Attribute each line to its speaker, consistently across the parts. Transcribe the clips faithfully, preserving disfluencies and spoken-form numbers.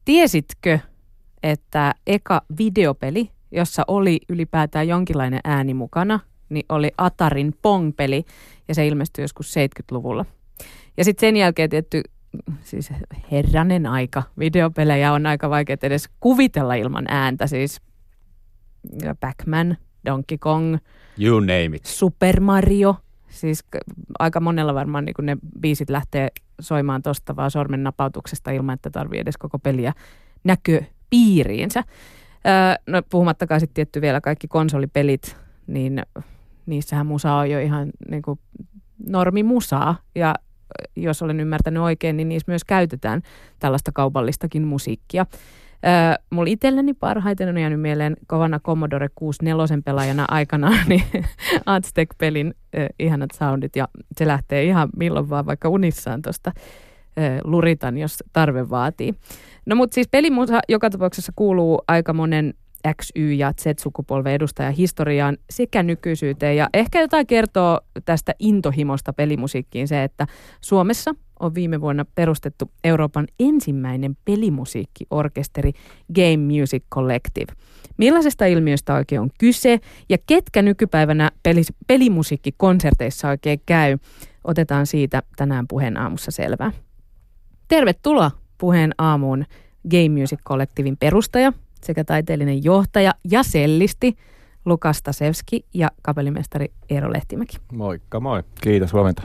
Speaker 1: Tiesitkö, että eka videopeli, jossa oli ylipäätään jonkinlainen ääni mukana, niin oli Atarin Pong-peli, ja se ilmestyi joskus seitsemänkymmentäluvulla. Ja sitten sen jälkeen tietty, siis herranen aika, videopelejä on aika vaikea edes kuvitella ilman ääntä, siis Pac-Man, Donkey Kong,
Speaker 2: you name it.
Speaker 1: Super Mario, siis aika monella varmaan niin kun ne biisit lähtee soimaan tosta vaan sormen napautuksesta ilman, että tarvii edes koko peliä näköpiiriinsä. Öö, no puhumattakaan sitten tietty vielä kaikki konsolipelit, niin niissähän musa on jo ihan niin kuin normimusaa, ja jos olen ymmärtänyt oikein, niin niissä myös käytetään tällaista kaupallistakin musiikkia. Öö, mulla itselläni parhaiten on jäänyt mieleen kovana Commodore kuusikymmentäneljä pelaajana aikanaan niin Aztec-pelin ö, ihanat soundit, ja se lähtee ihan milloin vaan vaikka unissaan tuosta luritan, jos tarve vaatii. No mutta siis pelimusa joka tapauksessa kuuluu aika monen X, Y ja Z-sukupolven edustajan historiaan sekä nykyisyyteen. Ja ehkä jotain kertoo tästä intohimosta pelimusiikkiin se, että Suomessa on viime vuonna perustettu Euroopan ensimmäinen pelimusiikkiorkesteri Game Music Collective. Millaisesta ilmiöstä oikein on kyse ja ketkä nykypäivänä pelis- pelimusiikkikonserteissa oikein käy? Otetaan siitä tänään Puheen aamussa selvää. Tervetuloa Puheen aamuun Game Music Collectivin perustaja sekä taiteellinen johtaja ja sellisti Lukas Stasevski ja kapellimestari Eero Lehtimäki.
Speaker 3: Moikka moi. Kiitos, huomenta.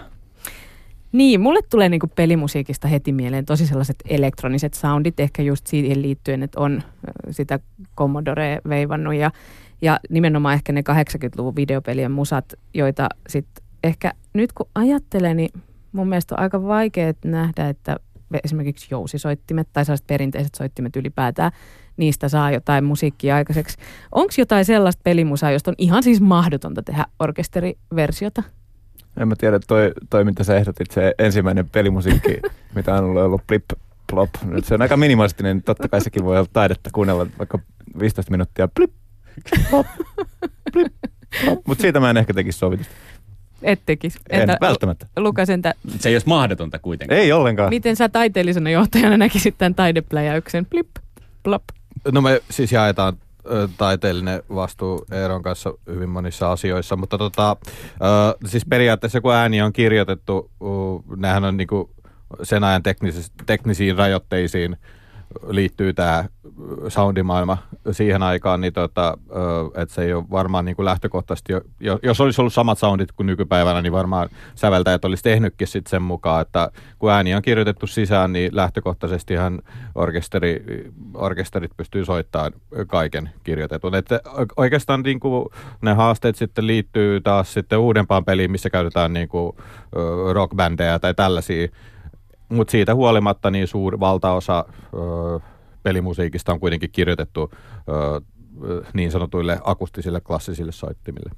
Speaker 1: Niin, mulle tulee niinku pelimusiikista heti mieleen tosi sellaiset elektroniset soundit, ehkä just siihen liittyen, että on sitä Commodorea veivannut ja, ja nimenomaan ehkä ne kahdeksankymmentäluvun videopelien musat, joita sitten ehkä nyt kun ajattelen, niin mun mielestä on aika vaikea nähdä, että esimerkiksi jousisoittimet tai sellaiset perinteiset soittimet ylipäätään, niistä saa jotain musiikkia aikaiseksi. Onko jotain sellaista pelimusaa, josta on ihan siis mahdotonta tehdä orkesteriversiota?
Speaker 3: En mä tiedä, toi, toi mitä sä ehdotit, se ensimmäinen pelimusiikki, mitä on ollut Blip Plop. Nyt se on aika minimalistinen, niin totta kai sekin voi olla taidetta kuunnella vaikka viisitoista minuuttia. Blip Plop, Blip Plop. Mutta siitä mä en ehkä tekisi sovitusta.
Speaker 1: Et tekisi.
Speaker 3: En, entä, välttämättä.
Speaker 1: Lukas, entä?
Speaker 2: Se ei olisi mahdotonta kuitenkaan.
Speaker 3: Ei ollenkaan.
Speaker 1: Miten sä taiteellisena johtajana näkisit tämän taidepläjäyksen? Blip, plop.
Speaker 4: No me siis jaetaan ö, taiteellinen vastuu Eeron kanssa hyvin monissa asioissa, mutta tota, ö, siis periaatteessa kun ääni on kirjoitettu, ö, nämähän on niinku sen ajan teknisiin rajoitteisiin liittyy tämä soundimaailma siihen aikaan, niin tota, että se ei ole varmaan niin kuin lähtökohtaisesti, jo, jos olisi ollut samat soundit kuin nykypäivänä, niin varmaan säveltäjät olisi tehnytkin sitten sen mukaan, että kun ääni on kirjoitettu sisään, niin lähtökohtaisesti ihan orkesteri, orkesterit pystyy soittamaan kaiken kirjoitetun. Että oikeastaan niin kuin ne haasteet sitten liittyy taas sitten uudempaan peliin, missä käytetään niin kuin rockbändejä tai tällaisia. Mutta siitä huolimatta niin suuri valtaosa ö, pelimusiikista on kuitenkin kirjoitettu ö, niin sanotuille akustisille klassisille soittimille.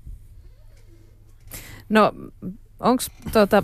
Speaker 1: No onko tuota,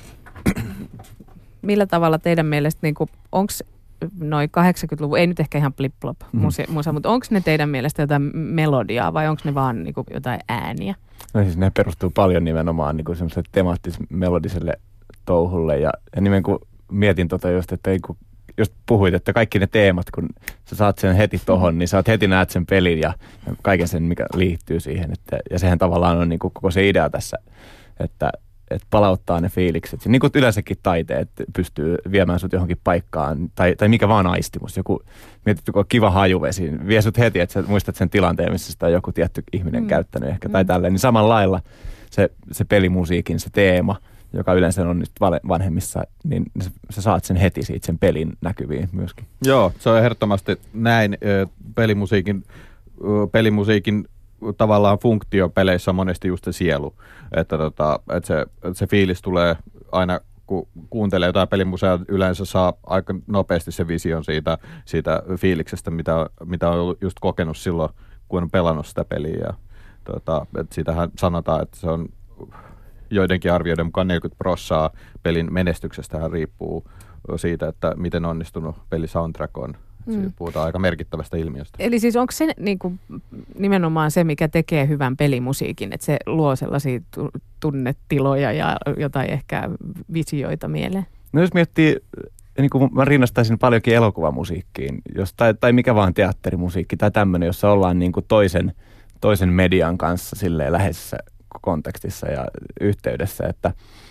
Speaker 1: millä tavalla teidän mielestä, niinku, onko noin kahdeksankymmentäluvun, ei nyt ehkä ihan flip-flop musa, musa, mutta onko ne teidän mielestä jotain melodiaa vai onko ne vaan niinku, jotain ääniä?
Speaker 3: No siis ne perustuu paljon nimenomaan niinku semmoiselle temaattis-melodiselle touhulle ja, ja nimen kuin mietin tota just, että ei, kun just puhuit, että kaikki ne teemat, kun sä saat sen heti tohon, niin sä oot heti näet sen pelin ja, ja kaiken sen, mikä liittyy siihen. Että, ja sehän tavallaan on niin kuin koko se idea tässä, että, että palauttaa ne fiilikset. Niin kuin yleensäkin taiteet pystyy viemään sut johonkin paikkaan, tai, tai mikä vaan aistimus. Joku, mietit, kun on kiva hajuvesi, vie sut heti, että sä muistat sen tilanteen, missä sitä on joku tietty ihminen mm. käyttänyt ehkä, tai mm. tälleen. Niin samalla lailla se, se pelimusiikin, se teema, joka yleensä on nyt vanhemmissa, niin sä saat sen heti siitä sen pelin näkyviin myöskin.
Speaker 4: Joo, se on ehdottomasti näin. Pelimusiikin, pelimusiikin tavallaan funktio peleissä on monesti just se sielu. Että, tota, että, se, että se fiilis tulee aina, kun kuuntelee jotain pelimuseaa, yleensä saa aika nopeasti se vision siitä, siitä fiiliksestä, mitä, mitä on just kokenut silloin, kun on pelannut sitä peliä. Ja, tota, että siitähän sanotaan, että se on joidenkin arvioiden mukaan neljäkymmentä prosenttia pelin menestyksestähän riippuu siitä, että miten onnistunut peli soundtrack on. Mm. Puhutaan aika merkittävästä ilmiöstä.
Speaker 1: Eli siis onko se niin kuin, nimenomaan se, mikä tekee hyvän pelimusiikin, että se luo sellaisia tunnetiloja ja jotain ehkä visioita mieleen?
Speaker 3: No jos miettii niin kuin mä rinnastaisin paljonkin elokuvamusiikkiin, jos, tai, tai mikä vaan teatterimusiikki tai tämmöinen, jossa ollaan niin kuin toisen, toisen median kanssa silleen läheisessä kontekstissa ja yhteydessä, että,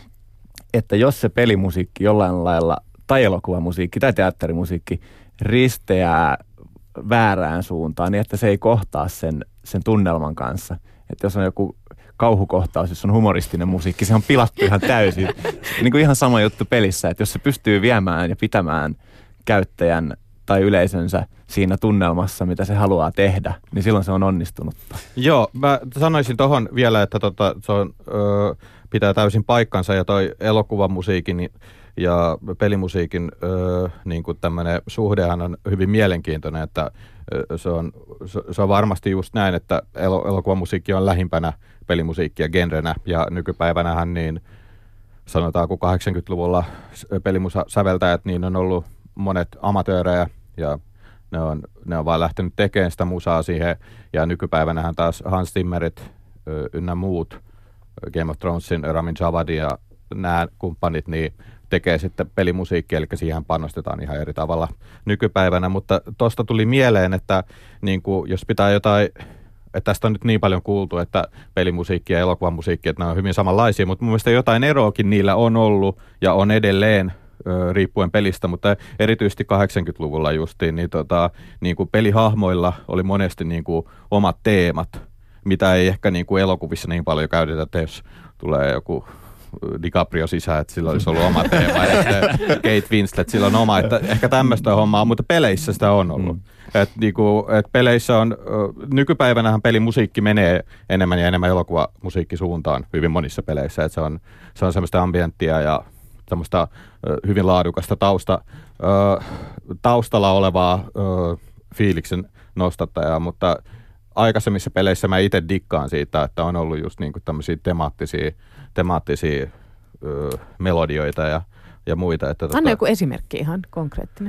Speaker 3: että jos se pelimusiikki jollain lailla, tai elokuvamusiikki tai teatterimusiikki risteää väärään suuntaan, niin että se ei kohtaa sen, sen tunnelman kanssa. Että jos on joku kauhukohtaus, jos on humoristinen musiikki, se on pilattu ihan täysin. Niin kuin ihan sama juttu pelissä, että jos se pystyy viemään ja pitämään käyttäjän tai yleisönsä siinä tunnelmassa, mitä se haluaa tehdä, niin silloin se on onnistunutta.
Speaker 4: Joo, mä sanoisin tohon vielä, että tota, se on, ö, pitää täysin paikkansa ja toi elokuvamusiikin ja pelimusiikin ö, niin kuin tämmöinen suhdehan on hyvin mielenkiintoinen, että ö, se, on, se, se on varmasti just näin, että el, elokuvamusiikki on lähimpänä pelimusiikkia genrenä ja nykypäivänähän niin sanotaanko kahdeksankymmentäluvulla pelimusasäveltäjät niin on ollut monet amatöörejä ja ne on, ne on vaan lähtenyt tekemään sitä musaa siihen ja nykypäivänähän taas Hans Zimmerit ö, ynnä muut Game of Thronesin Ramin Djawadi ja nämä kumppanit niin tekee sitten pelimusiikkia, eli siihen panostetaan ihan eri tavalla nykypäivänä, mutta tuosta tuli mieleen, että niin kuin, jos pitää jotain, että tästä on nyt niin paljon kuultu, että pelimusiikki ja elokuvamusiikki, että ne on hyvin samanlaisia, mutta mun mielestä jotain eroakin niillä on ollut ja on edelleen ö, riippuen pelistä, mutta erityisesti kahdeksankymmentäluvulla justiin, niin, tota, niin kuin pelihahmoilla oli monesti niin kuin omat teemat, mitä ei ehkä niin kuin elokuvissa niin paljon käytetä, että jos tulee joku DiCaprio sisään, että sillä olisi ollut oma teema, ja Kate Winslet, sillä on oma, että ehkä tämmöistä hommaa, mutta peleissä sitä on ollut. Mm. Et niinku, et peleissä on, nykypäivänähän pelimusiikki menee enemmän ja enemmän elokuvamusiikkisuuntaan hyvin monissa peleissä, että se on, se on semmoista ambienttia ja semmoista hyvin laadukasta tausta, taustalla olevaa fiiliksen nostattajaa, mutta aikaisemmissa peleissä mä itse dikkaan siitä, että on ollut just niinku tämmöisiä temaattisia, temaattisia ö, melodioita ja, ja muita. Että
Speaker 1: Anna tota, joku esimerkki ihan konkreettinen.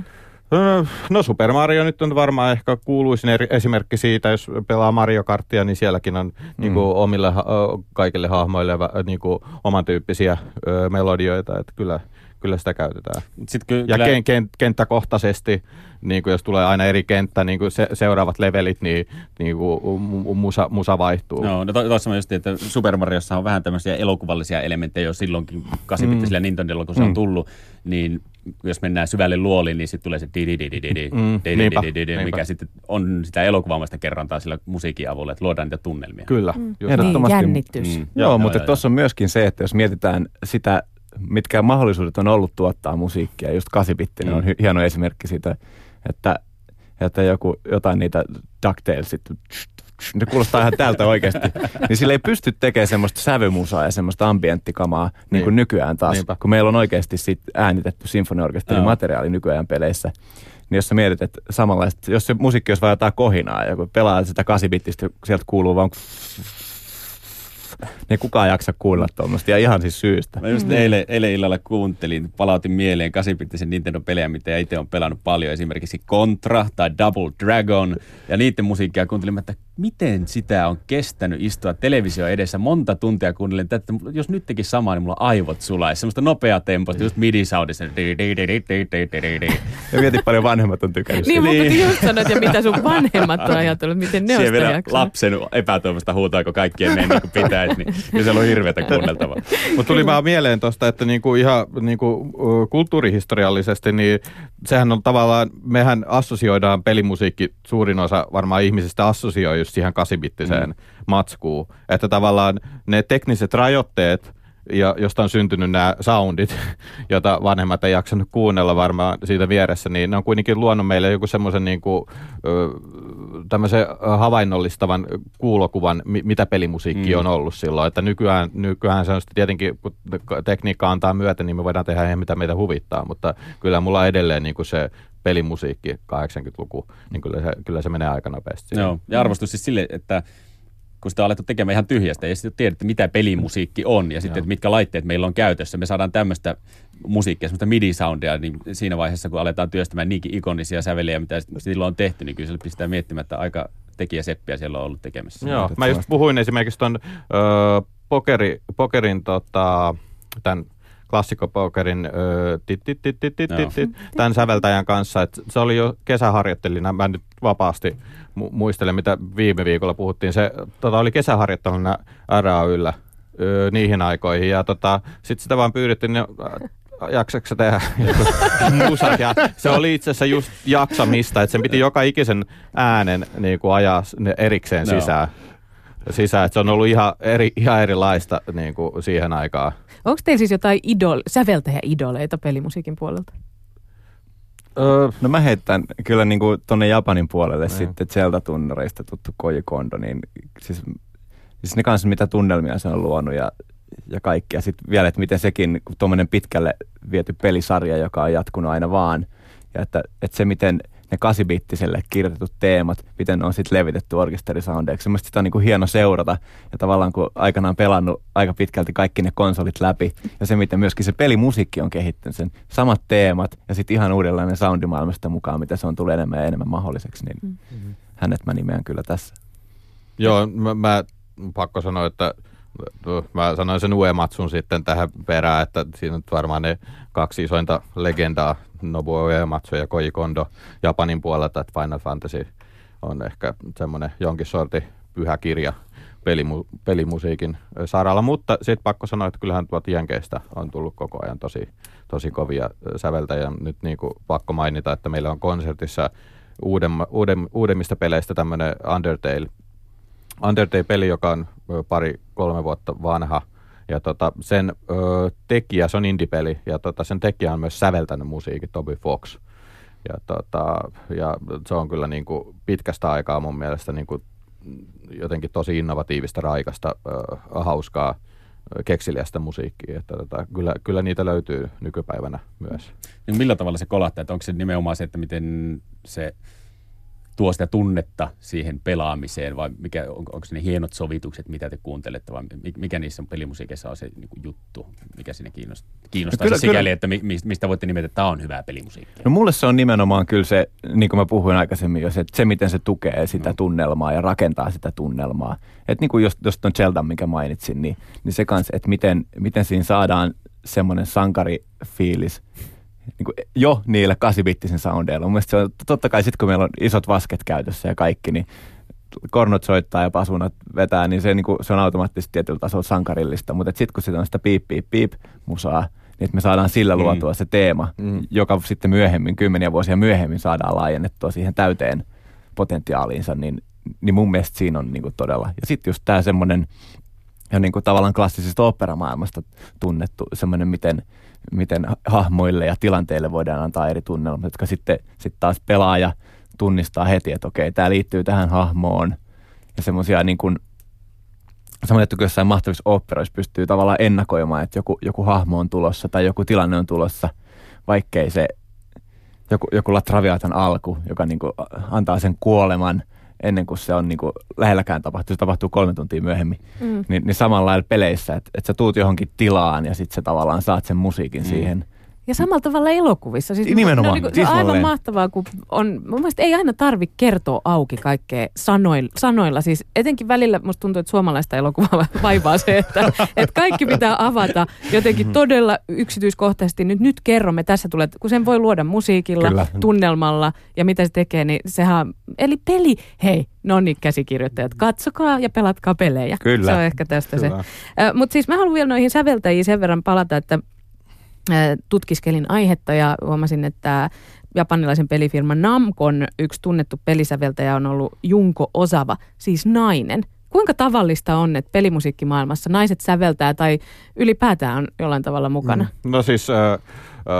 Speaker 4: No Super Mario nyt on varmaan ehkä kuuluisin eri, esimerkki siitä, jos pelaa Mario Karttia, niin sielläkin on mm. niinku, omille kaikille hahmoille niinku, oman tyyppisiä ö, melodioita, että kyllä, kyllä sitä käytetään. Ky- ja kyllä... kent- kenttäkohtaisesti, niin kuin jos tulee aina eri kenttä, niin kuin se, seuraavat levelit, niin, niin kuin musa, musa vaihtuu.
Speaker 2: No, no tuossa just, että Super Mariossa on vähän tämmöisiä elokuvallisia elementtejä jo silloinkin kahdeksanbittisellä mm. Nintendolla, kun se on tullut, niin jos mennään syvälle luoliin, niin sitten tulee se di-di-di-di-di-di, mikä sitten on sitä elokuvaamasta kerrontaa sillä musiikin avulla, että luodaan niitä tunnelmia.
Speaker 4: Kyllä.
Speaker 1: Mm. Niin, jännitys.
Speaker 3: Mm. Joo, joo, mutta tuossa on myöskin se, että jos mietitään sitä, mitkä mahdollisuudet on ollut tuottaa musiikkia, just kahdeksanbittinen mm. on hy- hieno esimerkki siitä, että, että joku, jotain niitä DuckTalesit, ne kuulostaa ihan täältä oikeasti, niin sillä ei pysty tekemään semmoista sävymusaa ja semmoista ambienttikamaa niin, niin kuin nykyään taas, Niinpä. kun meillä on oikeasti sit äänitetty sinfoniaorkesterin materiaali nykyään peleissä. Niin jos sä mietit, että samanlaista, jos se musiikki olisi vaan jotain kohinaa ja kun pelaa sitä kahdeksanbittistä, sieltä kuuluu vaan niin kukaan jaksa kuunnella tuommoista, ja ihan siis syystä.
Speaker 2: Mä just eilen, eilen illalla kuuntelin, palautin mieleen kahdeksanbittisen Nintendo-pelejä, mitä itse on pelannut paljon, esimerkiksi Contra tai Double Dragon, ja niiden musiikkia kuuntelin, että miten sitä on kestänyt istua televisio edessä monta tuntia kuunnellen, että jos nyt teki samaa, niin mulla aivot sulaisi, semmoista nopeaa tempoista, just midi-soundista.
Speaker 3: Ja mietin paljon vanhemmat on tykännyt.
Speaker 1: Niin, mutta just sanot, ja mitä sun vanhemmat on ajatellut, miten ne on sitä jaksanut.
Speaker 2: Lapsen epätoivosta huutaa, kun kaikkien meni niin kuin pitäisi, niin kyllä se on hirveätä kuunneltavaa.
Speaker 4: Mutta tuli vaan mieleen tuosta, että niinku ihan niinku, kulttuurihistoriallisesti, niin sehän on tavallaan, mehän assosioidaan pelimusiikki, suurin osa varmaan ihmisistä assosioi just siihen kahdeksanbittiseen mm. matskuun. Että tavallaan ne tekniset rajoitteet, ja josta on syntynyt nämä soundit, jota vanhemmat ei jaksanut kuunnella varmaan siitä vieressä, niin ne on kuitenkin luonut meille joku semmoisen niin kuin, tämmöisen havainnollistavan kuulokuvan, mitä pelimusiikki mm. on ollut silloin. Että nykyään, nykyään se on tietenkin, kun tekniikka antaa myötä, niin me voidaan tehdä ihan mitä meitä huvittaa, mutta kyllä mulla on edelleen niin kuin se pelimusiikki kahdeksankymmentäluku, niin kyllä se, kyllä se menee aika nopeasti.
Speaker 2: Joo, ja arvostus siis sille, että kun sitä on alettu tekemään ihan tyhjästä, ja sitten tiedätte, mitä pelimusiikki on, ja sitten, että mitkä laitteet meillä on käytössä. Me saadaan tämmöistä musiikkia, semmoista midi-soundia, niin siinä vaiheessa, kun aletaan työstämään niinkin ikonisia säveliä, mitä silloin on tehty, niin kyllä se pistää miettimään, että aika tekijäseppiä siellä on ollut tekemässä.
Speaker 4: Joo, mä just puhuin esimerkiksi ton ö, pokeri, pokerin tota, tämän klassikkopokerin ö, tit, tit, tit, tit, tit, tit, tit, tämän säveltäjän kanssa. Et se oli jo kesäharjoittelina, mä nyt vapaasti mu- muistelen, mitä viime viikolla puhuttiin. Se tota, oli kesäharjoitteluna R A Y:llä ö, niihin aikoihin, ja tota, sitten sitä vaan pyydettiin, niin jaksaksä tehdä musat, ja se oli itse asiassa just jaksamista, että sen piti joka ikisen äänen niin kuin ajaa erikseen
Speaker 2: no.
Speaker 4: sisään. sisään. Että se on ollut ihan, eri, ihan erilaista niin kuin siihen aikaan.
Speaker 1: Onko teillä siis jotain idol, säveltäjä-idoleita pelimusiikin puolelta?
Speaker 3: Öö, no mä heittän kyllä niinku tonne Japanin puolelle
Speaker 4: ne.
Speaker 3: sitten Zelda-tunnareista tuttu Koji Kondo, niin siis, siis ne kanssa mitä tunnelmia se on luonut ja, ja kaikki. Ja sitten vielä, että miten sekin tuommoinen pitkälle viety pelisarja, joka on jatkunut aina vaan. Ja että, että se miten ne kasibittiselle kirjoitetut teemat, miten ne on sitten levitetty orkesterisoundeiksi. Semmoista sitä on niinku hieno seurata. Ja tavallaan kun aikanaan pelannut aika pitkälti kaikki ne konsolit läpi. Ja se miten myöskin se pelimusiikki on kehittänyt sen samat teemat ja sitten ihan uudenlainen soundimaailmasta mukaan, mitä se on tullut enemmän ja enemmän mahdolliseksi. Niin mm-hmm. hänet mä nimeän kyllä tässä.
Speaker 4: Joo, mä, mä pakko sanoa, että mä sanoin sen Uematsun sitten tähän perään, että siinä on varmaan ne kaksi isointa legendaa, Nobuo Uematsu ja Koji Kondo Japanin puolelta, että Final Fantasy on ehkä semmoinen jonkin sorti pyhä kirja pelimu, pelimusiikin saralla, mutta sitten pakko sanoa, että kyllähän tuolta Jenkeistä on tullut koko ajan tosi, tosi kovia säveltäjiä. Nyt niin kuin pakko mainita, että meillä on konsertissa uudemma, uudem, uudemmista peleistä tämmöinen Undertale, Undertale-peli, joka on pari, kolme vuotta vanha, ja tota, sen ö, tekijä, se on indie-peli, ja tota, sen tekijä on myös säveltänyt musiikit, Toby Fox. Ja, tota, ja se on kyllä niin kuin pitkästä aikaa mun mielestä niin kuin jotenkin tosi innovatiivista, raikasta, ö, hauskaa, keksiliästä musiikkia. Että tota, kyllä, kyllä niitä löytyy nykypäivänä myös.
Speaker 2: Niin millä tavalla se kolahtaa? Että onko se nimenomaan se, että miten se tuo sitä tunnetta siihen pelaamiseen, vai mikä, on, onko ne hienot sovitukset, mitä te kuuntelette, vai mikä niissä pelimusiikissa on se niin kuin juttu, mikä sinne kiinnostaa, kiinnostaa no kyllä, se sikäli, että mistä voitte nimetä, että tämä on hyvää pelimusiikkia? No
Speaker 3: mulle se on nimenomaan kyllä se, niin kuin mä puhuin aikaisemmin jo, se, se miten se tukee sitä no. tunnelmaa ja rakentaa sitä tunnelmaa. Että niin kuin jos, jos ton Zeldan, minkä mainitsin, niin, niin se kanssa, että miten, miten siinä saadaan semmoinen sankarifiilis, niin kuin jo niillä kasibittisen soundeilla. Mun mielestä se on, totta kai sitten kun meillä on isot vasket käytössä ja kaikki, niin kornot soittaa ja pasunat vetää, niin se, niin kuin, se on automaattisesti tietyllä tasolla sankarillista. Mutta sitten kun sitä on sitä piip, piip, piip musaa, niin että me saadaan sillä mm. luotua se teema, mm. joka sitten myöhemmin, kymmeniä vuosia myöhemmin saadaan laajennettua siihen täyteen potentiaaliinsa, niin, niin mun mielestä siinä on niin kuin todella. Ja sitten just tämä semmoinen, ja niin kuin tavallaan klassisesta oopperamaailmasta tunnettu, semmoinen miten miten hahmoille ja tilanteille voidaan antaa eri tunnelmat, jotka sitten sit taas pelaaja tunnistaa heti, että okei, tämä liittyy tähän hahmoon. Ja semmoisia niin kuin, samoin, että jossain mahtavissa oopperoissa pystyy tavallaan ennakoimaan, että joku, joku hahmo on tulossa tai joku tilanne on tulossa, vaikkei se joku, joku La Traviatan alku, joka niin kuin antaa sen kuoleman ennen kuin se on niin kuin lähelläkään tapahtuu, se tapahtuu kolme tuntia myöhemmin, mm. niin, niin samalla lailla peleissä, että, että sä tuut johonkin tilaan ja sitten sä tavallaan saat sen musiikin mm. siihen.
Speaker 1: Ja samalla tavalla elokuvissa. Siis
Speaker 3: nimenomaan.
Speaker 1: No, niin kuin, se on aivan mahtavaa, kun on, mun mielestä ei aina tarvitse kertoa auki kaikkea sanoilla, sanoilla. Siis etenkin välillä musta tuntuu, että suomalaista elokuvaa vaivaa se, että, että kaikki pitää avata jotenkin todella yksityiskohtaisesti. Nyt, nyt kerromme, tässä tulee, kun sen voi luoda musiikilla, Kyllä. tunnelmalla ja mitä se tekee, niin sehän, eli peli, hei, no niin käsikirjoittajat, katsokaa ja pelatkaa pelejä.
Speaker 3: Kyllä.
Speaker 1: Se on ehkä tästä
Speaker 3: Kyllä.
Speaker 1: se. Mutta siis mä haluan vielä noihin säveltäjiin sen verran palata, että tutkiskelin aihetta ja huomasin, että japanilaisen pelifirman Namcon yksi tunnettu pelisäveltäjä on ollut Junko Osawa, siis nainen. Kuinka tavallista on, että pelimusiikkimaailmassa naiset säveltää tai ylipäätään on jollain tavalla mukana?
Speaker 4: Mm. No siis äh, äh,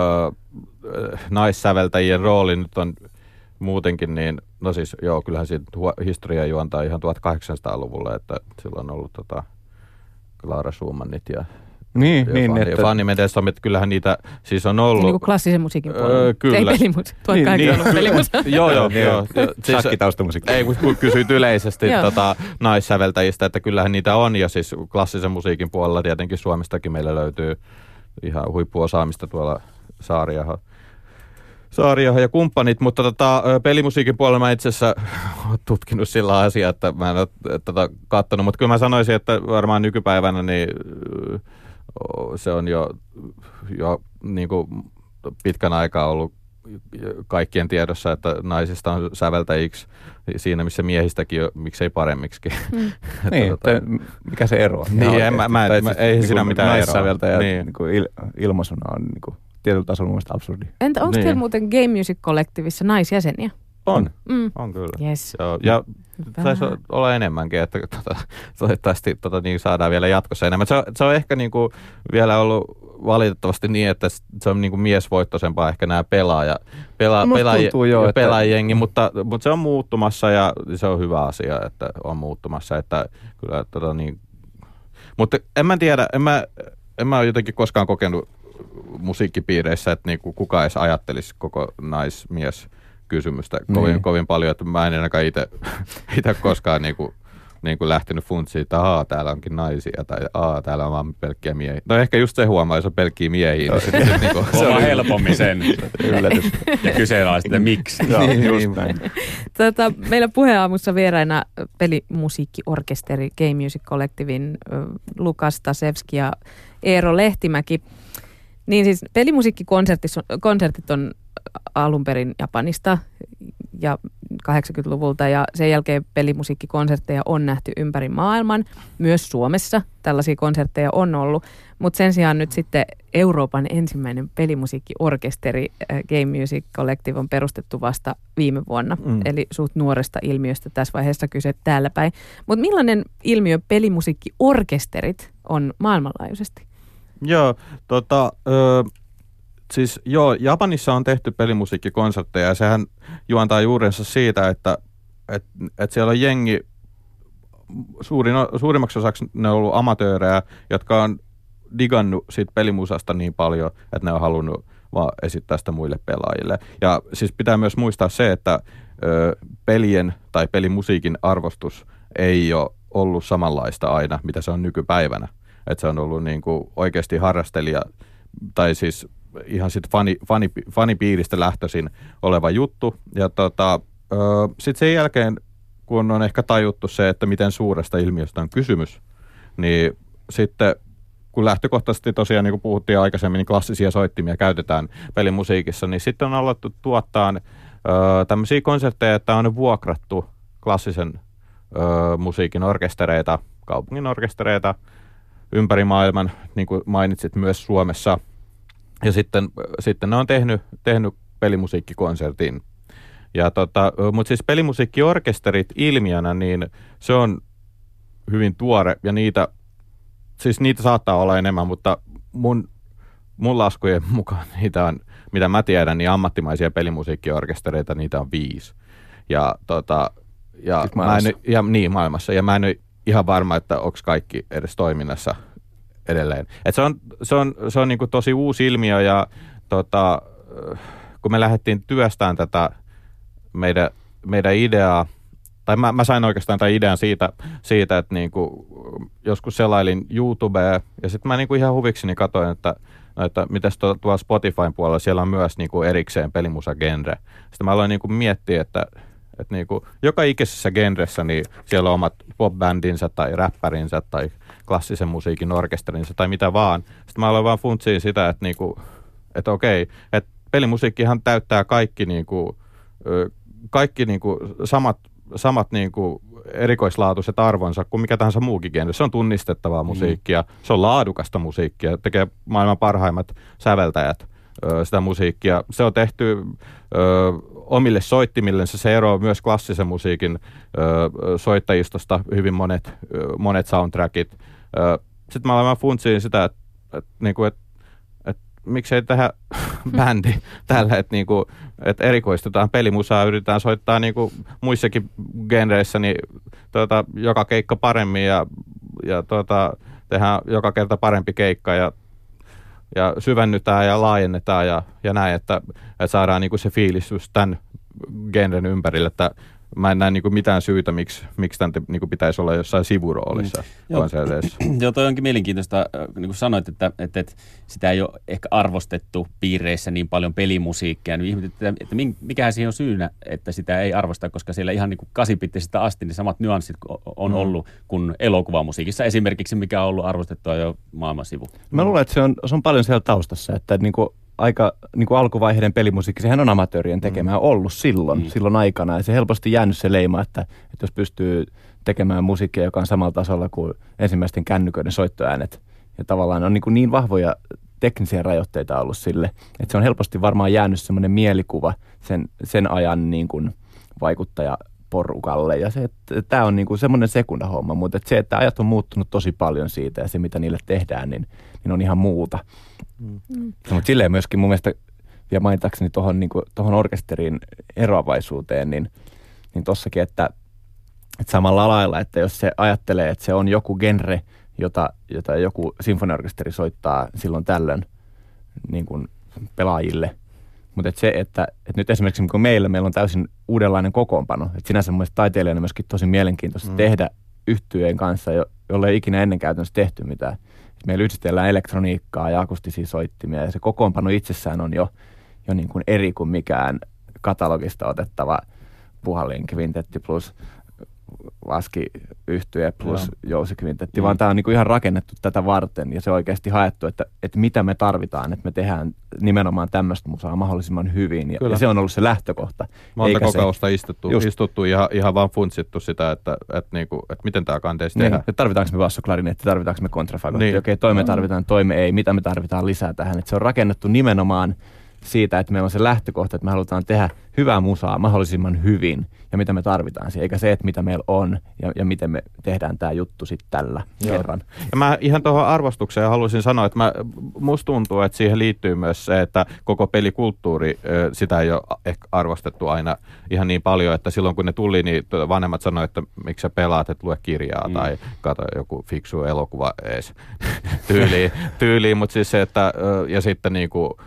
Speaker 4: naissäveltäjien rooli nyt on muutenkin niin, no siis joo, kyllähän siitä historia juontaa ihan tuhatkahdeksansataaluvulle, että silloin on ollut tota Clara Schumannit ja
Speaker 3: Niin,
Speaker 4: ja
Speaker 3: niin
Speaker 4: Fanny,
Speaker 3: että
Speaker 4: Fanny Mendelssohn, että kyllähän niitä siis on ollut.
Speaker 1: Niin kuin klassisen musiikin puolella.
Speaker 4: Öö, kyllä.
Speaker 1: Ei pelimusiikki. tuhatkahdeksansataaluvun
Speaker 3: niin,
Speaker 1: pelimusiikki.
Speaker 4: Joo, joo, joo.
Speaker 3: Siis, shakkitaustamusiikki.
Speaker 4: Ei, kun kysyit yleisesti tota, naissäveltäjistä, että kyllähän niitä on. Ja siis klassisen musiikin puolella tietenkin Suomestakin meillä löytyy ihan huippuosaamista tuolla Saariaho. Saariaho ja kumppanit, mutta tota, pelimusiikin puolella mä itse asiassa olen tutkinut sillä asiaa, että mä en ole tota, katsonut. Mutta kyllä mä sanoisin, että varmaan nykypäivänä niin se on jo, jo niin kuin pitkän aikaa ollut kaikkien tiedossa, että naisista on säveltäjiksi siinä, missä miehistäkin jo, miksei paremmiksikin. Mm.
Speaker 3: Niin, tota, mikä se ero on?
Speaker 4: Niin, en, mä, mä, mä, ei niin siinä mitään eroa.
Speaker 3: Naissäveltäjä niin. niin il, ilmaisuna on niin kuin, tietyllä tasolla mun mielestä absurdi.
Speaker 1: Entä onko niin. teillä muuten Game Music Collectivessa naisjäseniä?
Speaker 4: On, mm. on kyllä.
Speaker 1: Yes.
Speaker 4: Joo, ja taisi olla enemmänkin, että tota, toivottavasti tota, niin saadaan vielä jatkossa enemmän. Se on, se on ehkä niin kuin, vielä ollut valitettavasti niin, että se on niin kuin miesvoittoisempaa ehkä nämä pelaaja, pela, pelaaja,
Speaker 3: joo,
Speaker 4: pelaajiengi, että... mutta, mutta se on muuttumassa ja se on hyvä asia, että on muuttumassa. Että kyllä, tota, niin. Mutta en mä tiedä, en mä, en mä ole jotenkin koskaan kokenut musiikkipiireissä, että niin kuin kukaan edes ajattelisi koko naismies kysymystä kovin, niin. kovin paljon, että mä en ainakaan itse koskaan niinku, niinku lähtenyt funtsiin, että aa, täällä onkin naisia tai aa, täällä on vaan pelkkiä miehiä. No ehkä just se huomaa, jos on pelkkiä miehiä. Niin sit, sit, niinku,
Speaker 2: se on helpommin sen yllätys ja kyseenalaista, että miksi.
Speaker 3: Joo, just näin.
Speaker 1: Tota, meillä puheenaamussa vieraina pelimusiikkiorkesteri Game Music Collectivein Lukas Tasevski ja Eero Lehtimäki. Niin siis pelimusiikkikonsertit on alun perin Japanista ja kahdeksankymmentäluvulta ja sen jälkeen pelimusiikkikonsertteja on nähty ympäri maailman. Myös Suomessa tällaisia konsertteja on ollut, mutta sen sijaan nyt sitten Euroopan ensimmäinen pelimusiikkiorkesteri Game Music Collective on perustettu vasta viime vuonna, mm. eli suht nuoresta ilmiöstä tässä vaiheessa kyse täällä päin. Mutta millainen ilmiö pelimusiikkiorkesterit on maailmanlaajuisesti?
Speaker 4: Joo, tota... Öö... Siis joo, Japanissa on tehty pelimusiikkikonsertteja ja sehän juontaa juurensa siitä, että et, et siellä on jengi, suurin, suurimmaksi osaksi ne on ollut amatöörejä, jotka on digannut siitä pelimusasta niin paljon, että ne on halunnut vaan esittää sitä muille pelaajille. Ja siis pitää myös muistaa se, että ö, pelien tai pelimusiikin arvostus ei ole ollut samanlaista aina, mitä se on nykypäivänä. Että se on ollut niin kuin oikeasti harrastelija tai siis ihan sitten fani, fani, fanipiiristä lähtöisin oleva juttu. Ja tota, sitten sen jälkeen, kun on ehkä tajuttu se, että miten suuresta ilmiöstä on kysymys, niin sitten kun lähtökohtaisesti tosiaan, niin kuin puhuttiin aikaisemmin, niin klassisia soittimia käytetään pelimusiikissa, niin sitten on alettu tuottaa tämmöisiä konsertteja, että on vuokrattu klassisen ö, musiikin orkestereita, kaupungin orkestereita ympäri maailman, niin kuin mainitsit myös Suomessa. Ja sitten, sitten ne on tehnyt, tehnyt pelimusiikkikonsertin. Ja tota, mutta siis pelimusiikkiorkesterit ilmiönä, niin se on hyvin tuore ja niitä, siis niitä saattaa olla enemmän, mutta mun, mun laskujen mukaan niitä on, mitä mä tiedän, niin ammattimaisia pelimusiikkiorkestereita, niitä on viisi. Ja tota, ja,
Speaker 3: siis mä en,
Speaker 4: ja niin maailmassa. Ja mä en ole ihan varma, että onko kaikki edes toiminnassa edelleen. Et se on, se on, se on niinku tosi uusi ilmiö ja tota, kun me lähdettiin työstämään tätä meidän, meidän ideaa, tai mä, mä sain oikeastaan tämän idean siitä, siitä että niinku, joskus selailin YouTubea ja sitten mä niinku ihan huvikseni katsoin, että, että mitäs tuolla Spotifyn puolella siellä on myös niinku erikseen pelimusa-genre. Sitten mä aloin niinku miettiä, että että niinku, joka ikisessä genressä niin siellä on omat pop-bändinsä tai räppärinsä tai klassisen musiikin orkesterinsa tai mitä vaan. Sitten mä aloin vaan funtsiin sitä, että, niinku, että okei, että pelimusiikkihan täyttää kaikki, niinku, kaikki niinku samat, samat niinku erikoislaatuiset arvonsa kuin mikä tahansa muukin genre. Se on tunnistettavaa musiikkia, mm. se on laadukasta musiikkia, tekee maailman parhaimmat säveltäjät sitä musiikkia. Se on tehty ö, omille soittimillensa. Se eroaa myös klassisen musiikin ö, soittajistosta hyvin monet, ö, monet soundtrackit. Ö, sitten mä aloin funtsiin sitä, että et, niinku, et, et, miksei tehdä bändi tällä, että niinku, et erikoistutaan pelimusaa, yritetään soittaa niinku muissakin genreissä niin, tuota, joka keikka paremmin ja, ja tuota, tehdään joka kerta parempi keikka ja ja syvennytään ja laajennetaan ja, ja näin, että, että saadaan niinku se fiilis just tämän genren ympärille, että mä en näe niin kuin mitään syytä, miksi, miksi tämän niin kuin pitäisi olla jossain sivuroolissa mm. konserteissa.
Speaker 2: Joo, toi onkin mielenkiintoista, niin kuin sanoit, että, että, että sitä ei ole ehkä arvostettu piireissä niin paljon pelimusiikkia. Niin ihmetyt, että mikähän siihen on syynä, että sitä ei arvosta, koska siellä ihan niin kuin kasipitteisistä asti niin samat nyanssit on mm. ollut kuin elokuvamusiikissa esimerkiksi, mikä on ollut arvostettua jo maailman sivu.
Speaker 3: Mä luulen, että se on, se on paljon siellä taustassa, että niin kuin aika niin kuin alkuvaiheiden pelimusiikki, sehän on amatöörien tekemään ollut silloin, mm. silloin aikana. Ja se helposti jäänyt se leima, että, että jos pystyy tekemään musiikkia, joka on samalla tasolla kuin ensimmäisten kännyköiden soittoäänet. Ja tavallaan on niin, kuin niin vahvoja teknisiä rajoitteita ollut sille, että se on helposti varmaan jäänyt semmoinen mielikuva sen, sen ajan niin kuin vaikuttajaporukalle. Ja se, että tämä on niin kuin semmoinen sekundahomma, mutta että se, että ajat on muuttunut tosi paljon siitä ja se, mitä niille tehdään, niin, niin on ihan muuta. Mm. Mutta silleen myöskin mun mielestä, vielä mainitakseni tuohon niin orkesterin eroavaisuuteen, niin, niin tossakin, että, että samalla lailla, että jos se ajattelee, että se on joku genre, jota, jota joku sinfoniaorkesteri soittaa silloin tällöin niin kuin pelaajille, mutta että se, että, että nyt esimerkiksi kun meillä, meillä on täysin uudenlainen kokoonpano, että sinänsä mun mielestä taiteilijana myöskin tosi mielenkiintoista mm. tehdä yhtyeen kanssa, jolle ei ikinä ennen käytännössä tehty mitään. Meillä yhdistellään elektroniikkaa ja akustisia soittimia ja se kokoonpano itsessään on jo, jo niin kuin eri kuin mikään katalogista otettava puhallinkvintetti plus laskiyhtye plus jousikvintetti, mm. vaan tämä on niin kuin ihan rakennettu tätä varten ja se on oikeasti haettu, että, että mitä me tarvitaan, että me tehdään nimenomaan tämmöistä musaa mahdollisimman hyvin ja, ja se on ollut se lähtökohta.
Speaker 4: Monta kokousta se, istuttu, istuttu ihan, ihan vaan funtsittu sitä, että, että, niinku, että miten tämä kanteessa tehdään.
Speaker 3: Niin, tarvitaanko me bassoklarinetti, tarvitaanko me kontrafagotti, niin. okei, toi me tarvitaan, toi me ei, mitä me tarvitaan lisää tähän, että se on rakennettu nimenomaan siitä, että meillä on se lähtökohta, että me halutaan tehdä hyvää musaa mahdollisimman hyvin ja mitä me tarvitaan siihen, eikä se, että mitä meillä on ja, ja miten me tehdään tämä juttu sitten tällä Joo. kerran.
Speaker 4: Ja mä ihan tuohon arvostukseen haluaisin sanoa, että mä, musta tuntuu, että siihen liittyy myös se, että koko pelikulttuuri, sitä ei ole ehkä arvostettu aina ihan niin paljon, että silloin kun ne tuli, niin vanhemmat sanoivat, että miksi sä pelaat, että lue kirjaa mm. tai kato joku fiksu elokuva ees tyyliin, tyyliin. Mutta siis se, että ja sitten niinku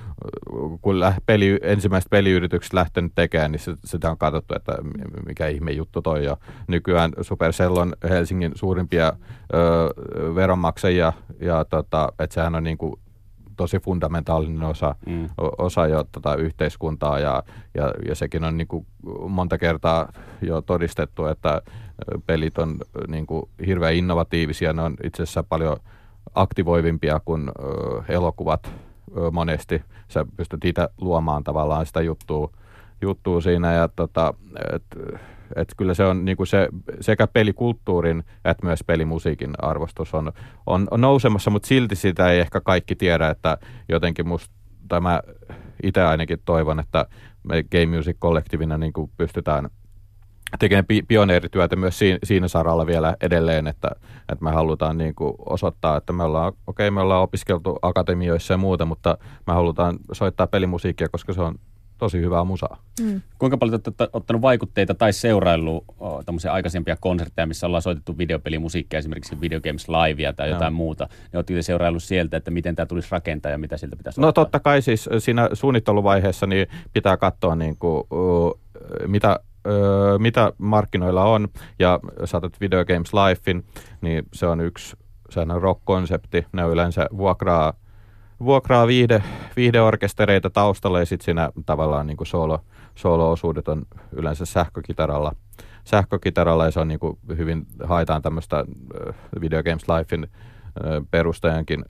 Speaker 4: kun peli, ensimmäiset peliyritykset lähtenyt tekemään, niin sitä on katsottu, että mikä ihme juttu toi jo. Nykyään Supercell on Helsingin suurimpia ö, veronmaksajia, ja tota, että sehän on niinku tosi fundamentaalinen osa, mm. osa jo tota yhteiskuntaa, ja, ja, ja sekin on niinku monta kertaa jo todistettu, että pelit on niinku hirveän innovatiivisia, ne on itse asiassa paljon aktivoivimpia kuin ö, elokuvat monesti. Sä pystyt itse luomaan tavallaan sitä juttua, juttua siinä, ja tota, että et kyllä se on niinku se sekä pelikulttuurin että myös pelimusiikin arvostus on, on, on nousemassa, mutta silti sitä ei ehkä kaikki tiedä, että jotenkin musta, tai mä itse ainakin toivon, että me Game Music Collectivena niinku pystytään tekemään pi- pioneerityötä myös siinä, siinä saralla vielä edelleen, että, että me halutaan niin kuin osoittaa, että me ollaan, okei, okay, me ollaan opiskeltu akatemioissa ja muuta, mutta me halutaan soittaa pelimusiikkia, koska se on tosi hyvää musaa.
Speaker 2: Mm. Kuinka paljon olette ottanut vaikutteita tai seuraillut oh, tämmöisiä aikaisempia konsertteja, missä ollaan soitettu videopelimusiikkia, esimerkiksi Video Games Livea tai jotain no. muuta? Ne olette seuraillut sieltä, että miten tämä tulisi rakentaa ja mitä siltä pitäisi
Speaker 4: No
Speaker 2: ottaa?
Speaker 4: Totta kai siis siinä suunnitteluvaiheessa niin pitää katsoa, niin kuin, uh, mitä Öö, mitä markkinoilla on, ja saatat Video Games Lifein, niin se on yksi, sehän on rock-konsepti, ne on yleensä vuokraa, vuokraa viihde, viihdeorkestereita taustalla, ja sitten siinä tavallaan niin kuin solo, solo-osuudet on yleensä sähkökitaralla, sähkökitaralla, ja se on niin kuin hyvin, haetaan tämmöistä Video Games Lifein perustajankin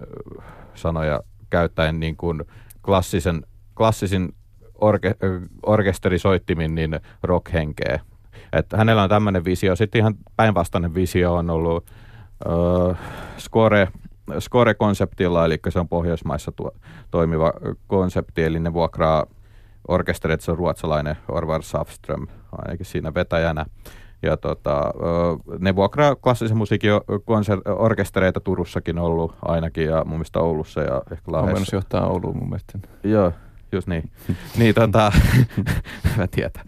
Speaker 4: sanoja käyttäen niin kuin klassisen, klassisin Orke, orkesterisoittimin niin rock-henkeä. Että hänellä on tämmöinen visio. Sitten ihan päinvastainen visio on ollut äh, score, score-konseptilla, eli se on Pohjoismaissa tuo, toimiva konsepti, eli ne vuokraa orkesterit, se on ruotsalainen Orvar Safström, ainakin siinä vetäjänä. Ja tota, äh, ne vuokraa klassisen musiikin konser- orkestereita Turussakin ollut ainakin, ja mun mielestä Oulussa ja ehkä Lahdessa.
Speaker 3: On menossa johtaa Ouluun mun mielestä.
Speaker 4: Joo. Just niin. Niin tota, mä tiedän.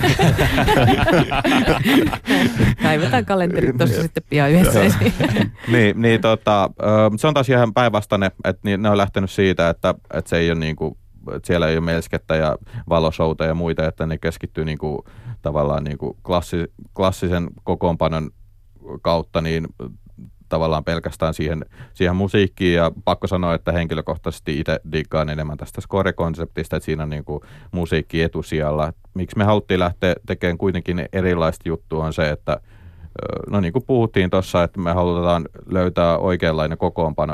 Speaker 1: Kaivetaan kalenterit tuossa sitten pian yhdessä esiin.
Speaker 4: niin, niin tota, se on taas ihan päinvastainen, että ne on lähtenyt siitä, että, että se ei ole niinku että siellä ei ole melskettä ja valoshouta ja muita, että ne keskittyy niin kuin, tavallaan niin kuin klassi, klassisen kokoonpanon kautta niin tavallaan pelkästään siihen, siihen musiikkiin, ja pakko sanoa, että henkilökohtaisesti itse diggaan enemmän tästä score-konseptista, että siinä on niin kuin musiikki etusijalla. Miksi me haluttiin lähteä tekemään kuitenkin erilaista juttua on se, että no niin kuin puhuttiin tuossa, että me halutaan löytää oikeanlainen kokoonpano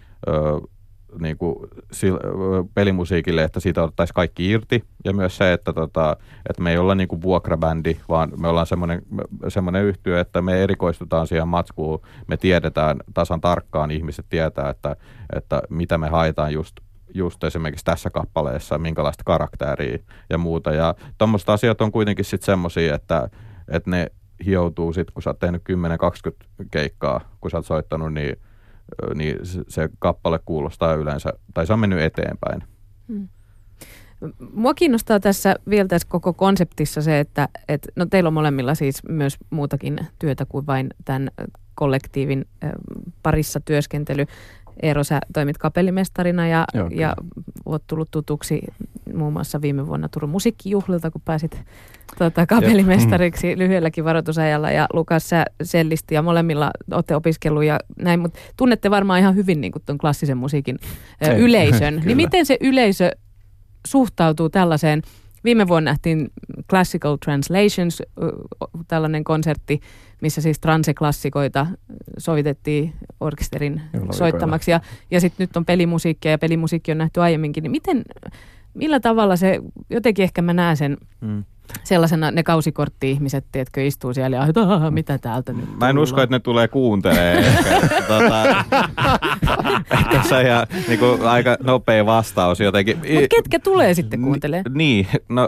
Speaker 4: niin kuin pelimusiikille, että siitä otettaisiin kaikki irti, ja myös se, että, tota, että me ei olla niin kuin vuokrabändi, vaan me ollaan semmoinen, semmoinen yhtye, että me erikoistutaan siihen matskuun, me tiedetään tasan tarkkaan, ihmiset tietää, että, että mitä me haetaan just, just esimerkiksi tässä kappaleessa, minkälaista karakteria ja muuta, ja tuommoista asiat on kuitenkin sitten semmoisia, että, että ne hioutuu sitten, kun sä oot tehnyt kymmenen kaksikymmentä keikkaa, kun sä oot soittanut, niin niin se kappale kuulostaa yleensä, tai se on mennyt eteenpäin. Hmm.
Speaker 1: Mua kiinnostaa tässä vielä tässä koko konseptissa se, että et, no teillä on molemmilla siis myös muutakin työtä kuin vain tämän kollektiivin äh, parissa työskentely. Eero, sä toimit kapellimestarina ja, Joo, ja oot tullut tutuksi muun muassa viime vuonna Turun musiikkijuhlilta, kun pääsit tuota, kapellimestariksi lyhyelläkin varoitusajalla. Ja Lukas, sä sellisti ja molemmilla olette opiskellut ja näin, mutta tunnette varmaan ihan hyvin niin kuin ton klassisen musiikin ä, yleisön. Niin miten se yleisö suhtautuu tällaiseen? Viime vuonna nähtiin Classical Translations, tällainen konsertti, missä siis transeklassikoita sovitettiin orkesterin soittamaksi. Ja, ja sitten nyt on pelimusiikkia ja pelimusiikki on nähty aiemminkin. Niin miten, millä tavalla se, jotenkin ehkä mä näen sen mm. sellaisena, ne kausikortti-ihmiset, tiedätkö, istuu siellä ja että mitä täältä nyt
Speaker 4: Mä en tullaan. usko, että ne tulee kuuntelemaan. ehkä, tota, ehkä se on ihan niin kuin, aika nopea vastaus jotenkin.
Speaker 1: Mutta ketkä tulee sitten kuuntelemaan?
Speaker 4: Niin, no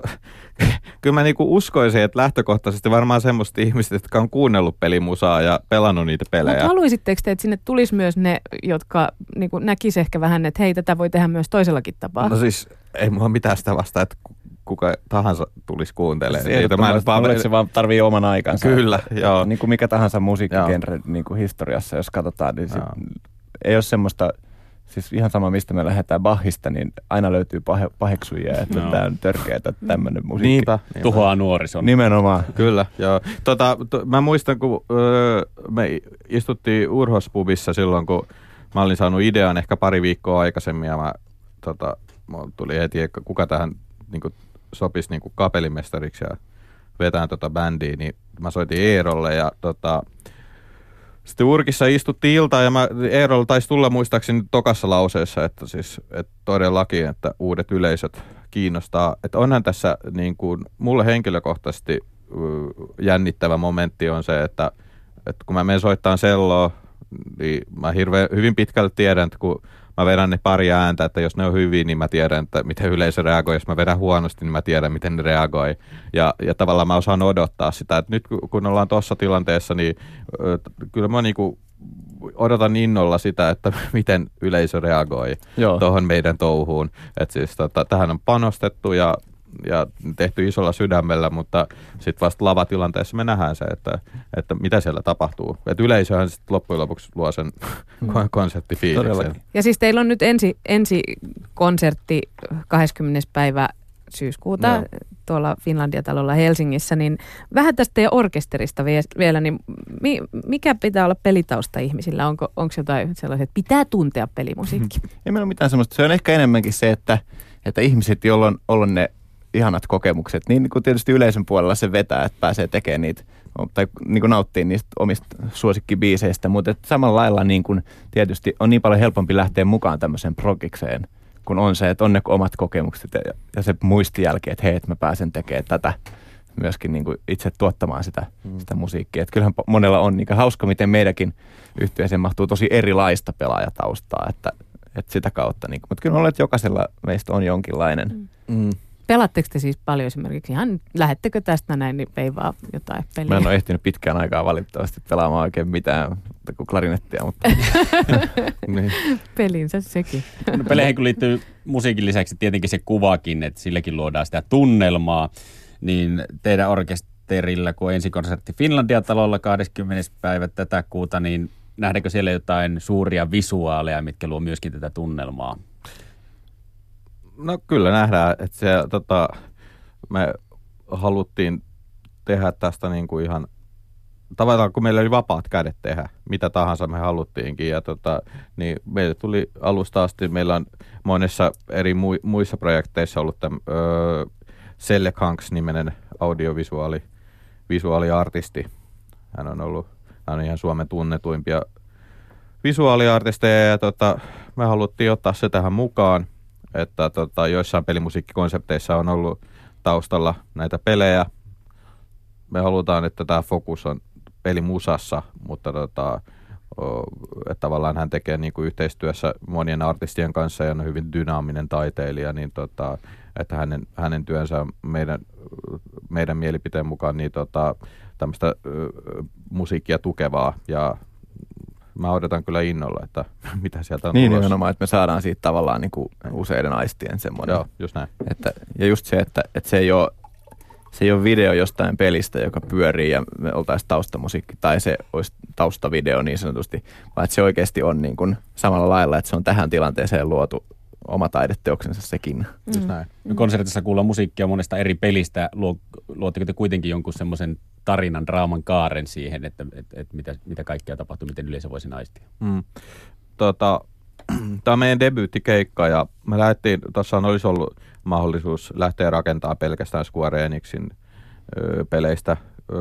Speaker 4: kyllä mä niinku uskoisin, että lähtökohtaisesti varmaan semmoista ihmistä, jotka on kuunnellut pelimusaa ja pelannut niitä pelejä.
Speaker 1: Mutta haluaisitteko te, että sinne tulisi myös ne, jotka niinku näkisi ehkä vähän, että hei, tätä voi tehdä myös toisellakin tapaa?
Speaker 4: No siis ei mulla mitään sitä vastaa, että kuka tahansa tulisi kuuntelemaan.
Speaker 3: Se vaan, se vaan tarvii oman aikansa.
Speaker 4: Kyllä, joo.
Speaker 3: Niin kuin mikä tahansa musiikkigenre niin kuin historiassa, jos katsotaan, niin sit ei ole semmoista, siis ihan sama mistä me lähdetään Bachista, niin aina löytyy pahe, paheksujia, että no. Tämä on törkeätä tämmöinen musiikki.
Speaker 2: Niinpä, niinpä. Tuhoaa nuorison.
Speaker 3: Nimenomaan.
Speaker 4: Kyllä, joo. Tota, to, mä muistan, kun öö, me istuttiin Urhospubissa silloin, kun mä olin saanut idean ehkä pari viikkoa aikaisemmin, ja mä, tota, mulla tuli heti, että kuka tähän niin kuin, sopisi niin kuin kapellimestariksi ja vetään tota bändiä, niin mä soitin Eerolle ja tota, sitten Urkissa istuttiin iltaa ja mä, Eerolla taisi tulla muistaakseni tokassa lauseessa, että siis että todellakin, että uudet yleisöt kiinnostaa. Että onhan tässä niin kuin, mulle henkilökohtaisesti jännittävä momentti on se, että, että kun mä menen soittamaan selloa, niin mä hirveän hyvin pitkälle tiedän, että kun mä vedän ne pari ääntä, että jos ne on hyviä, niin mä tiedän, että miten yleisö reagoi. Jos mä vedän huonosti, niin mä tiedän, miten ne reagoi. Ja, ja tavallaan mä osaan odottaa sitä. Että nyt kun ollaan tuossa tilanteessa, niin kyllä mä niinku odotan innolla sitä, että miten yleisö reagoi tuohon meidän touhuun. Että siis tota, tähän on panostettu ja ja tehty isolla sydämellä, mutta sitten vasta lavatilanteessa me nähdään se, että, että mitä siellä tapahtuu. Että yleisöhän sitten loppujen lopuksi luo sen mm. konseptifiiliksen.
Speaker 1: Ja siis teillä on nyt ensi, ensi konsertti kahdeskymmenes päivä syyskuuta no. tuolla Finlandia-talolla Helsingissä, niin vähän tästä teidän orkesterista vielä, niin mikä pitää olla pelitausta ihmisillä? Onko, onko jotain sellaisia, että pitää tuntea pelimusiikki?
Speaker 3: Ei meillä ole mitään sellaista. Se on ehkä enemmänkin se, että, että ihmiset, joilla on ollut ne ihanat kokemukset, niin kuin tietysti yleisön puolella se vetää, että pääsee tekemään niitä, tai niin kuin nauttii niistä omista suosikkibiiseistä, mutta samalla lailla niin kuin tietysti on niin paljon helpompi lähteä mukaan tämmöiseen progikseen, kun on se, että on ne omat kokemukset ja, ja se muistijälki, että hei, että mä pääsen tekemään tätä, myöskin niin kuin itse tuottamaan sitä, mm. sitä musiikkia. Että kyllähän monella on niin kuin hauska, miten meidänkin yhtyeeseen mahtuu tosi erilaista pelaajataustaa, että, että sitä kautta, niin kuin, mutta kyllä olen, että jokaisella meistä on jonkinlainen.
Speaker 1: Mm. Pelatteko te siis paljon esimerkiksi? Ihan lähettekö tästä näin, niin veivaa jotain peliä?
Speaker 3: Mä en ole ehtinyt pitkään aikaa valitettavasti pelaamaan oikein mitään kuin klarinettia, mutta
Speaker 1: niin. Pelinsä sekin.
Speaker 2: No, peleihin kun liittyy musiikin lisäksi tietenkin se kuvakin, että silläkin luodaan sitä tunnelmaa, niin teidän orkesterilla, kun on ensikonsertti Finlandia-talolla kahdeskymmenes päivä tätä kuuta, niin nähdäänkö siellä jotain suuria visuaaleja, mitkä luo myöskin tätä tunnelmaa?
Speaker 4: No kyllä nähdään, että se, tota, me haluttiin tehdä tästä niin kuin ihan tavallaan, kun meillä oli vapaat kädet tehdä, mitä tahansa me haluttiinkin. Ja tota, niin meille tuli alusta asti, meillä on monessa eri mu- muissa projekteissa ollut tämän öö, Selle Kanks-nimenen audiovisuaali visuaaliartisti. Hän on ollut hän on ihan Suomen tunnetuimpia visuaaliartisteja ja tota, me haluttiin ottaa se tähän mukaan, että tota, joissain pelimusiikkikonsepteissa on ollut taustalla näitä pelejä. Me halutaan, että tämä fokus on pelimusassa, mutta tota, että tavallaan hän tekee niin kuin yhteistyössä monien artistien kanssa ja on hyvin dynaaminen taiteilija, niin tota, että hänen, hänen työnsä on meidän, meidän mielipiteen mukaan niin tota, tämmöistä ö, musiikkia tukevaa ja mä odotan kyllä innolla, että mitä sieltä on
Speaker 3: niin
Speaker 4: tulossa.
Speaker 3: nimenomaan, että me saadaan siitä tavallaan niin kuin useiden aistien semmoinen.
Speaker 4: Joo, just näin.
Speaker 3: Että, ja just se, että, että se ei ole Se ei ole video jostain pelistä, joka pyörii ja me oltaisiin taustamusiikki, tai se olisi taustavideo niin sanotusti, vaan että se oikeasti on niin kuin samalla lailla, että se on tähän tilanteeseen luotu oma taideteoksensa sekin.
Speaker 4: Just näin.
Speaker 2: No konsertissa kuullaan musiikkia monesta eri pelistä. Luo, luotteko te kuitenkin jonkun semmoisen tarinan, draaman kaaren siihen, että, että, että mitä, mitä kaikkea tapahtuu, miten yleisö voisi naistia?
Speaker 4: Mm. Tota, tämä on meidän debyyttikeikka ja me lähdettiin, tuossa olisi ollut mahdollisuus lähteä rakentamaan pelkästään Square Enixin ö, peleistä ö,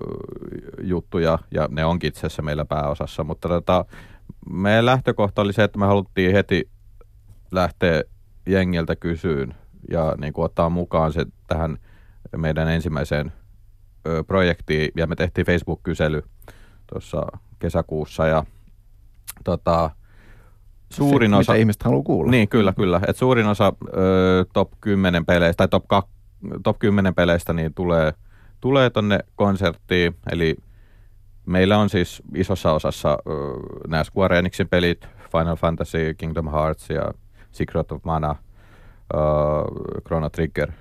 Speaker 4: juttuja ja ne onkin itse asiassa meillä pääosassa, mutta tota, meidän lähtökohta oli se, että me haluttiin heti lähteä jengiltä kysyyn ja niin kuin ottaa mukaan se tähän meidän ensimmäiseen ö, projektiin ja me tehtiin Facebook-kysely tuossa kesäkuussa ja tota, suurin
Speaker 3: se,
Speaker 4: osa,
Speaker 3: mitä ihmiset haluaa kuulla.
Speaker 4: Niin, kyllä, kyllä. Et suurin osa ö, top kymmenen peleistä, tai top, kak, top kymmenen peleistä niin tulee, tulee tonne konserttiin. Eli meillä on siis isossa osassa ö, nämä Square Enixin pelit, Final Fantasy, Kingdom Hearts ja Secret of Mana, ö, Chrono Trigger.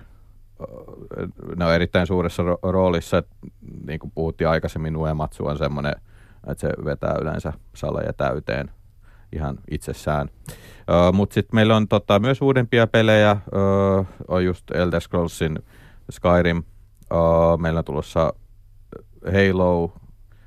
Speaker 4: Ne on erittäin suuressa ro- roolissa. Niin kuin puhuttiin aikaisemmin, Uematsu on semmoinen, että se vetää yleensä saleja täyteen ihan itsessään. Uh, mutta sitten meillä on tota, myös uudempia pelejä, uh, on just Elder Scrollsin Skyrim, uh, meillä on tulossa Halo, uh,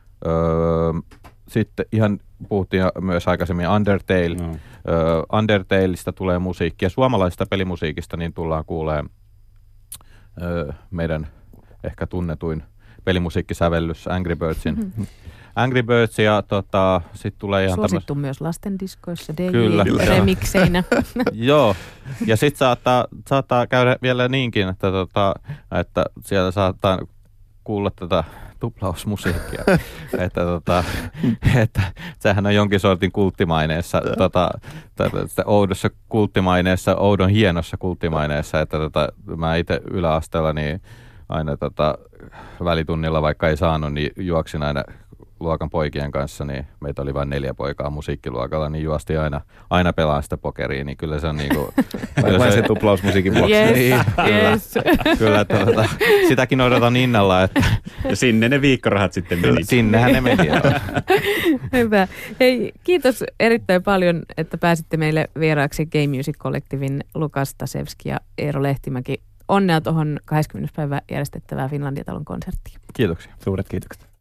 Speaker 4: sitten ihan puhuttiin myös aikaisemmin Undertale, mm. uh, Undertaleista tulee musiikkia, suomalaisesta pelimusiikista niin tullaan kuulemaan uh, meidän ehkä tunnetuin pelimusiikkisävellys Angry Birdsin. Mm-hmm. Angry Birds ja tota, sitten tulee ihan
Speaker 1: suosittu
Speaker 4: tämmöis...
Speaker 1: myös lastendiskoissa, D J-remikseinä.
Speaker 4: Joo, ja sitten saattaa, saattaa käydä vielä niinkin, että, tota, että siellä saattaa kuulla tätä tuplausmusiikkia. että, tota, että sehän on jonkin sortin kulttimaineessa, tota, oudossa kulttimaineessa, oudon hienossa kulttimaineessa, että tota, mä itse yläasteella niin aina tota, välitunnilla, vaikka ei saanut, niin juoksin aina luokan poikien kanssa, niin meitä oli vain neljä poikaa musiikkiluokalla, niin juosti aina, aina pelaa sitä pokeria, niin kyllä se on niinku...
Speaker 3: Vain se tuplausmusiikin vuoksi.
Speaker 1: Yes,
Speaker 4: niin,
Speaker 1: yes.
Speaker 4: Kyllä, kyllä tuota, sitäkin odotan innolla, että...
Speaker 2: Ja sinne ne viikkorahat sitten meni.
Speaker 4: Sinnehän ne meni.
Speaker 1: Hyvä. Hei, kiitos erittäin paljon, että pääsitte meille vieraaksi Game Music Collectivein Lukas Stasevski ja Eero Lehtimäki. Onnea tuohon kahdeskymmenes päivä järjestettävää Finlandia-talon konserttiin.
Speaker 4: Kiitoksia.
Speaker 3: Suuret kiitokset.